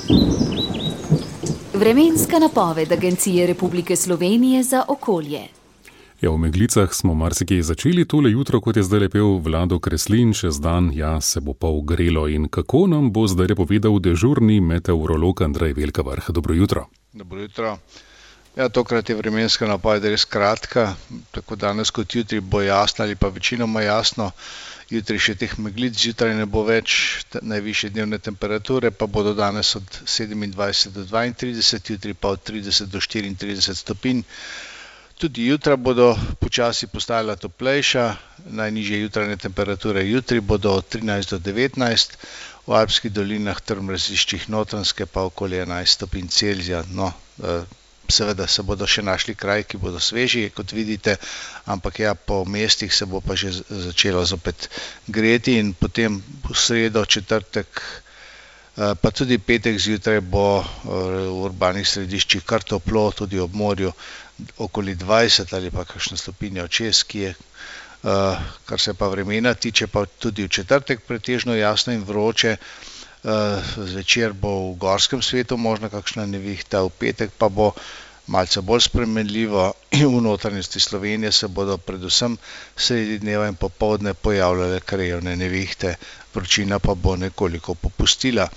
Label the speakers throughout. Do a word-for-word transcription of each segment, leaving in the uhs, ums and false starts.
Speaker 1: Vremenska napoved Agencije Republike Slovenije za okolje.
Speaker 2: Ja, v Meglicah smo marsikje začeli, tole jutro, kot je zdaj lepel Vlado Kreslin, čez dan, ja, se bo pa ogrelo. In kako nam bo zdaj povedal dežurni meteorolog Andrej Velkavrh. Dobro jutro.
Speaker 3: Dobro jutro. Ja, tokrat je vremenska napoved res kratka, tako danes kot jutri bo jasno ali pa večinoma jasno. Jutri še teh meglic zjutraj ne bo več, najvišje dnevne temperature pa bodo danes od sedemindvajset do dvaintrideset, jutri pa od trideset do štiriintrideset stopinj. Tudi jutra bodo počasi postajala toplejša, najnižje jutranje temperature jutri bodo od trinajst do devetnajst, v Alpskih dolinah ter v mraziščih Notranjske pa okoli enajst stopinj Celzija. No, seveda se bodo še našli kraji, ki bodo sveži, kot vidite, ampak ja, po mestih se bo pa že začelo zopet greti in potem v sredo, četrtek, pa tudi petek zjutraj bo v urbanih središčih kar toplo, tudi ob morju okoli dvajset ali pa kakšna stopinja čez, ki je, kar se pa vremena tiče, pa tudi v četrtek pretežno jasno in vroče. Zvečer bo v gorskem svetu možna kakšna nevihta, v petek pa bo malce bolj spremenljivo in v notranjosti Slovenije se bodo predvsem sredi dneva in popoldne pojavljale krajevne nevihte, vročina pa bo nekoliko popustila.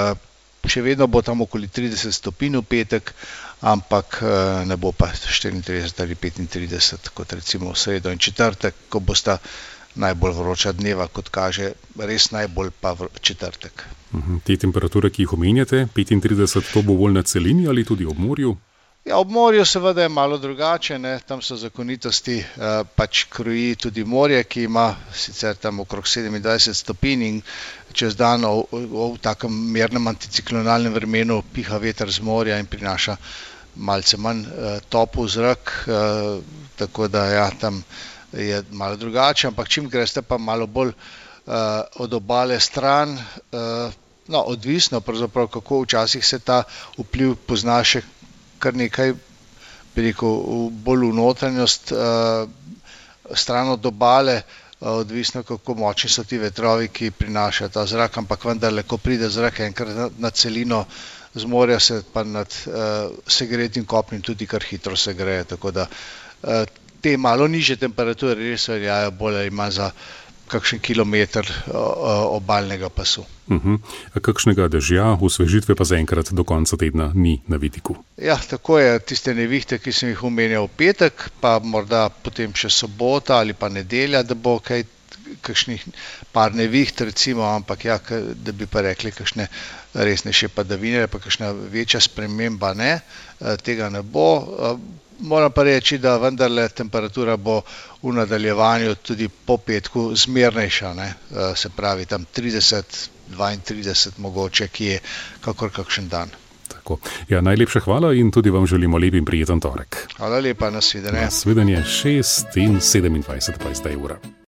Speaker 3: Še vedno bo tam okoli trideset stopinj v petek, ampak ne bo pa štiriintrideset ali petintrideset, kot recimo v sredo in četrtek, ko bosta najbolj vroča dneva, kot kaže, res najbolj pa četrtek.
Speaker 2: Te temperature, ki jih omenjate, petintrideset, to bo bolj na celini ali tudi ob morju?
Speaker 3: Ja, ob morju seveda je malo drugače, ne? Tam so zakonitosti, eh, pač kroji tudi morje, ki ima sicer tam okrog sedemindvajset stopinj in čez dan v, v, v takem mirnem anticiklonalnem vremenu piha veter z morja in prinaša malce manj eh, topel zrak, eh, tako da ja, tam je malo drugače, ampak čim greste pa malo bolj uh, od obale stran, uh, no, odvisno pravzaprav, kako včasih se ta vpliv pozna še kar nekaj, bi rekel, bolj v notranjost, uh, stran od obale, uh, odvisno, kako močni so ti vetrovi, ki prinašajo ta zrak, ampak vendarle, ko pride zrak enkrat na, na celino z morja, se pa nad uh, segretim kopnim tudi kar hitro segreje, tako da uh, te malo nižje temperature res veljajo bolj ali manj za kakšen kilometer obalnega pasu.
Speaker 2: Uh-huh. A kakšnega dežja, osvežitve pa zaenkrat do konca tedna ni na vidiku?
Speaker 3: Ja, tako je, tiste nevihte, ki sem jih omenjal v petek, pa morda potem še sobota ali pa nedelja, da bo kaj, kakšnih par neviht recimo, ampak ja, da bi pa rekli kakšne resnejše padavine, pa kakšna večja sprememba ne, tega ne bo. Moram pa reči, da vendarle temperatura bo v nadaljevanju tudi po petku zmernejša, ne? Se pravi tam trideset, dvaintrideset mogoče, ki je kakor kakšen dan.
Speaker 2: Tako. Ja, najlepša hvala in tudi vam želimo lep in prijeten torek.
Speaker 3: Hvala lepa, nasvidenje.
Speaker 2: Nasvidenje, šest in sedemindvajset pa je zdaj ura.